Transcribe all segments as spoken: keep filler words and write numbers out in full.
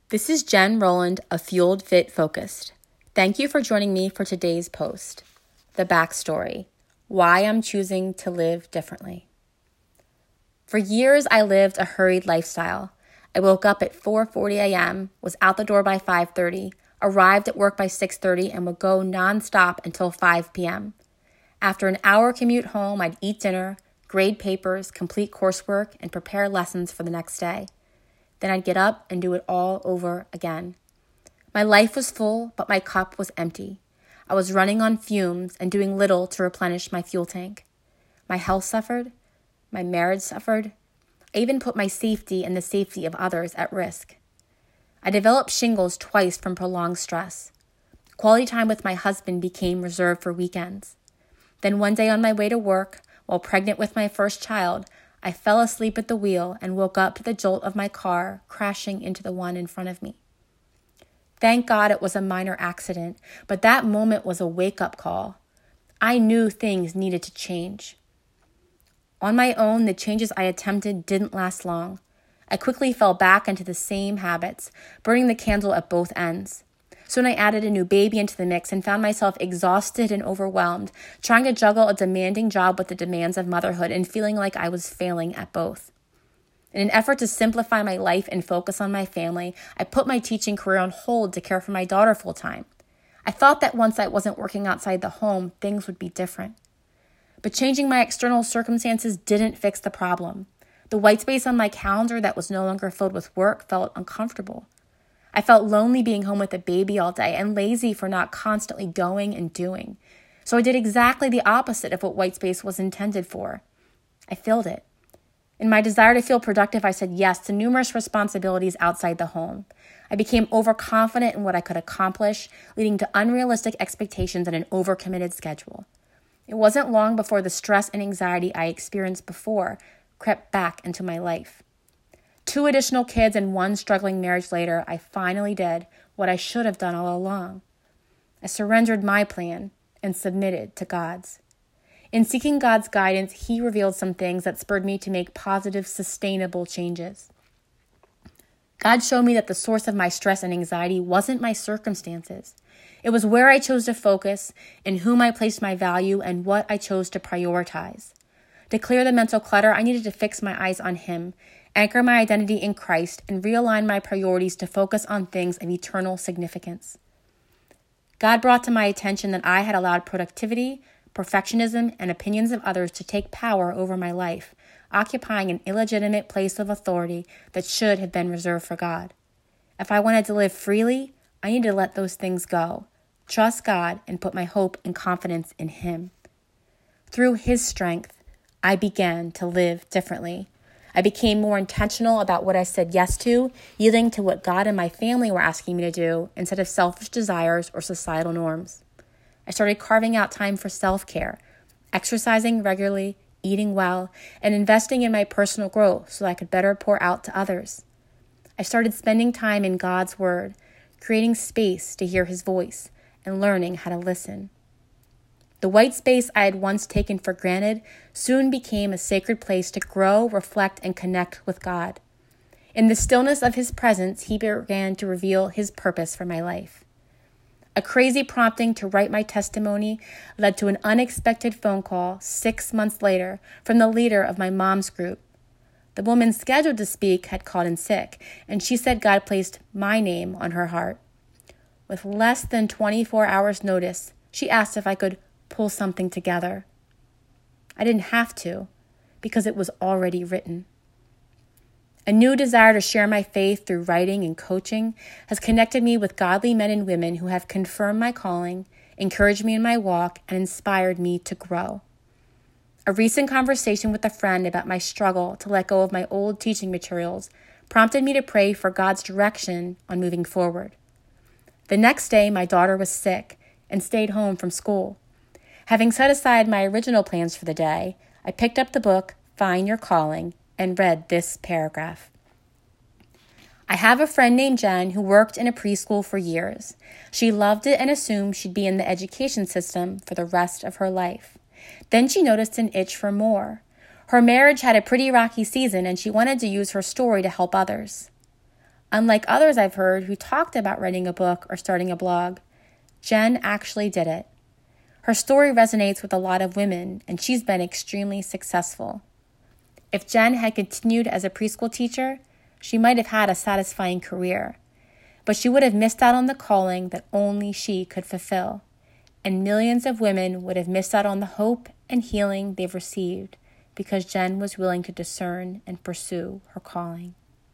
This is Jen Rowland of Fueled Fit Focused. Thank you for joining me for today's post. The backstory, why I'm choosing to live differently. For years, I lived a hurried lifestyle. I woke up at four forty a.m., was out the door by five thirty, arrived at work by six thirty, and would go nonstop until five p.m. After an hour commute home, I'd eat dinner, grade papers, complete coursework, and prepare lessons for the next day. Then I'd get up and do it all over again. My life was full, but my cup was empty. I was running on fumes and doing little to replenish my fuel tank. My health suffered. My marriage suffered. I even put my safety and the safety of others at risk. I developed shingles twice from prolonged stress. Quality time with my husband became reserved for weekends. Then one day on my way to work, while pregnant with my first child, I fell asleep at the wheel and woke up to the jolt of my car crashing into the one in front of me. Thank God it was a minor accident, but that moment was a wake-up call. I knew things needed to change. On my own, the changes I attempted didn't last long. I quickly fell back into the same habits, burning the candle at both ends. Soon I added a new baby into the mix and found myself exhausted and overwhelmed, trying to juggle a demanding job with the demands of motherhood and feeling like I was failing at both. In an effort to simplify my life and focus on my family, I put my teaching career on hold to care for my daughter full time. I thought that once I wasn't working outside the home, things would be different. But changing my external circumstances didn't fix the problem. The white space on my calendar that was no longer filled with work felt uncomfortable. I felt lonely being home with a baby all day and lazy for not constantly going and doing. So I did exactly the opposite of what white space was intended for. I filled it. In my desire to feel productive, I said yes to numerous responsibilities outside the home. I became overconfident in what I could accomplish, leading to unrealistic expectations and an overcommitted schedule. It wasn't long before the stress and anxiety I experienced before crept back into my life. Two additional kids and one struggling marriage later, I finally did what I should have done all along. I surrendered my plan and submitted to God's. In seeking God's guidance, He revealed some things that spurred me to make positive, sustainable changes. God showed me that the source of my stress and anxiety wasn't my circumstances. It was where I chose to focus, in whom I placed my value, and what I chose to prioritize. To clear the mental clutter, I needed to fix my eyes on Him, anchor my identity in Christ, and realign my priorities to focus on things of eternal significance. God brought to my attention that I had allowed productivity, perfectionism, and opinions of others to take power over my life, occupying an illegitimate place of authority that should have been reserved for God. If I wanted to live freely, I needed to let those things go, trust God, and put my hope and confidence in Him. Through His strength, I began to live differently. I became more intentional about what I said yes to, yielding to what God and my family were asking me to do instead of selfish desires or societal norms. I started carving out time for self-care, exercising regularly, eating well, and investing in my personal growth so I could better pour out to others. I started spending time in God's Word, creating space to hear His voice, and learning how to listen. The white space I had once taken for granted soon became a sacred place to grow, reflect, and connect with God. In the stillness of His presence, He began to reveal His purpose for my life. A crazy prompting to write my testimony led to an unexpected phone call six months later from the leader of my mom's group. The woman scheduled to speak had called in sick, and she said God placed my name on her heart. With less than twenty-four hours notice, she asked if I could pull something together. I didn't have to, because it was already written. A new desire to share my faith through writing and coaching has connected me with godly men and women who have confirmed my calling, encouraged me in my walk, and inspired me to grow. A recent conversation with a friend about my struggle to let go of my old teaching materials prompted me to pray for God's direction on moving forward. The next day, my daughter was sick and stayed home from school. Having set aside my original plans for the day, I picked up the book, Find Your Calling, and read this paragraph. I have a friend named Jen who worked in a preschool for years. She loved it and assumed she'd be in the education system for the rest of her life. Then she noticed an itch for more. Her marriage had a pretty rocky season, and she wanted to use her story to help others. Unlike others I've heard who talked about writing a book or starting a blog, Jen actually did it. Her story resonates with a lot of women, and she's been extremely successful. If Jen had continued as a preschool teacher, she might have had a satisfying career, but she would have missed out on the calling that only she could fulfill, and millions of women would have missed out on the hope and healing they've received because Jen was willing to discern and pursue her calling.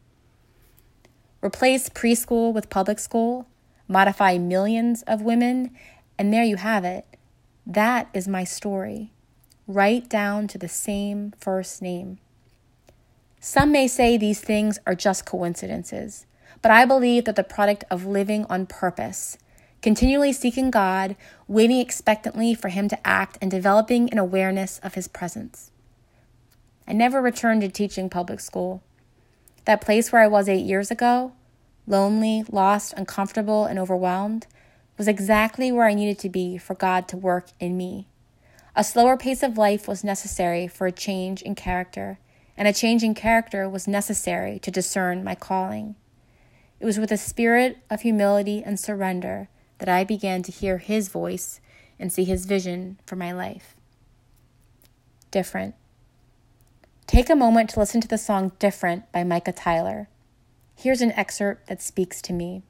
Replace preschool with public school, modify millions of women, and there you have it. That is my story, right down to the same first name. Some may say these things are just coincidences, but I believe that the product of living on purpose, continually seeking God, waiting expectantly for Him to act, and developing an awareness of His presence. I never returned to teaching public school. That place where I was eight years ago, lonely, lost, uncomfortable, and overwhelmed, was exactly where I needed to be for God to work in me. A slower pace of life was necessary for a change in character, and a change in character was necessary to discern my calling. It was with a spirit of humility and surrender that I began to hear His voice and see His vision for my life. Different. Take a moment to listen to the song Different by Micah Tyler. Here's an excerpt that speaks to me.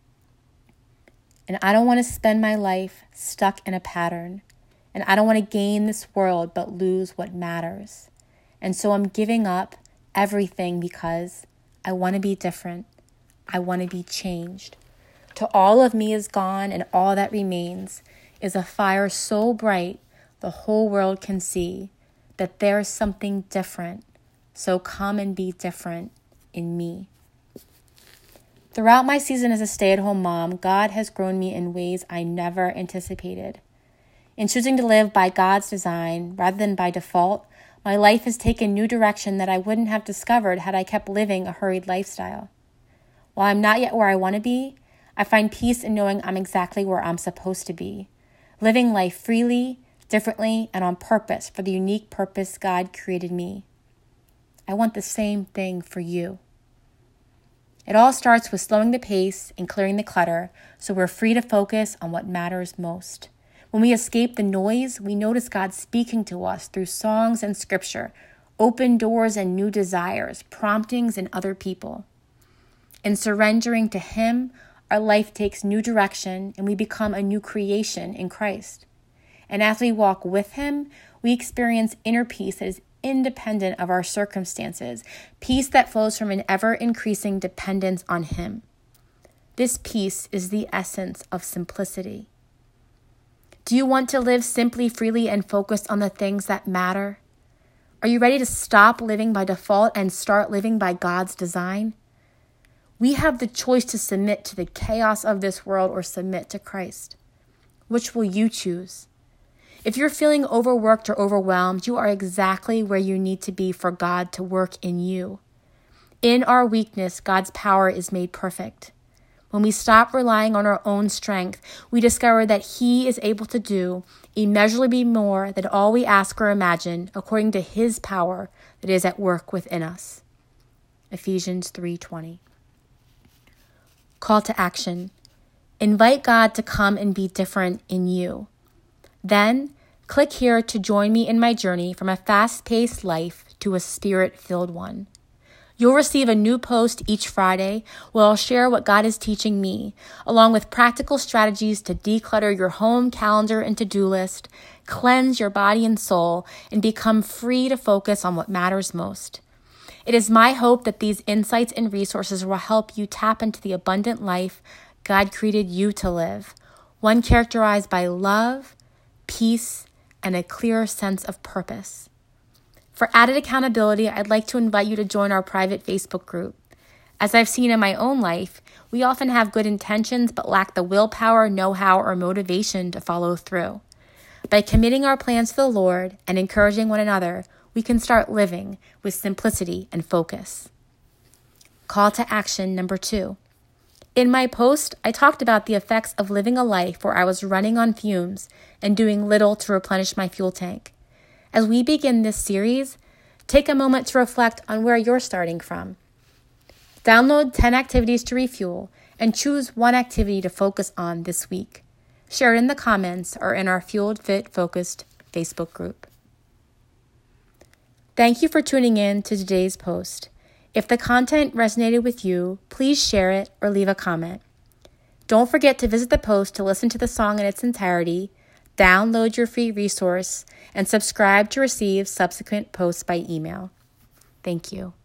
And I don't want to spend my life stuck in a pattern. And I don't want to gain this world but lose what matters. And so I'm giving up everything because I want to be different. I want to be changed. Till all of me is gone and all that remains is a fire so bright the whole world can see that there's something different. So come and be different in me. Throughout my season as a stay-at-home mom, God has grown me in ways I never anticipated. In choosing to live by God's design rather than by default, my life has taken new direction that I wouldn't have discovered had I kept living a hurried lifestyle. While I'm not yet where I want to be, I find peace in knowing I'm exactly where I'm supposed to be, living life freely, differently, and on purpose for the unique purpose God created me. I want the same thing for you. It all starts with slowing the pace and clearing the clutter so we're free to focus on what matters most. When we escape the noise, we notice God speaking to us through songs and scripture, open doors and new desires, promptings and other people. In surrendering to Him, our life takes new direction and we become a new creation in Christ. And as we walk with Him, we experience inner peace that is independent of our circumstances, peace that flows from an ever-increasing dependence on Him. This peace is the essence of simplicity. Do you want to live simply, freely, and focused on the things that matter? Are you ready to stop living by default and start living by God's design? We have the choice to submit to the chaos of this world or submit to Christ. Which will you choose? If you're feeling overworked or overwhelmed, you are exactly where you need to be for God to work in you. In our weakness, God's power is made perfect. When we stop relying on our own strength, we discover that He is able to do immeasurably more than all we ask or imagine according to His power that is at work within us. Ephesians three twenty. Call to action. Invite God to come and be different in you. Then, click here to join me in my journey from a fast-paced life to a spirit-filled one. You'll receive a new post each Friday where I'll share what God is teaching me, along with practical strategies to declutter your home, calendar, and to-do list, cleanse your body and soul, and become free to focus on what matters most. It is my hope that these insights and resources will help you tap into the abundant life God created you to live, one characterized by love, peace, and a clear sense of purpose. For added accountability, I'd like to invite you to join our private Facebook group. As I've seen in my own life, we often have good intentions but lack the willpower, know-how, or motivation to follow through. By committing our plans to the Lord and encouraging one another, we can start living with simplicity and focus. Call to action number two. In my post, I talked about the effects of living a life where I was running on fumes and doing little to replenish my fuel tank. As we begin this series, take a moment to reflect on where you're starting from. Download ten activities to refuel and choose one activity to focus on this week. Share it in the comments or in our Fueled Fit Focused Facebook group. Thank you for tuning in to today's post. If the content resonated with you, please share it or leave a comment. Don't forget to visit the post to listen to the song in its entirety, download your free resource, and subscribe to receive subsequent posts by email. Thank you.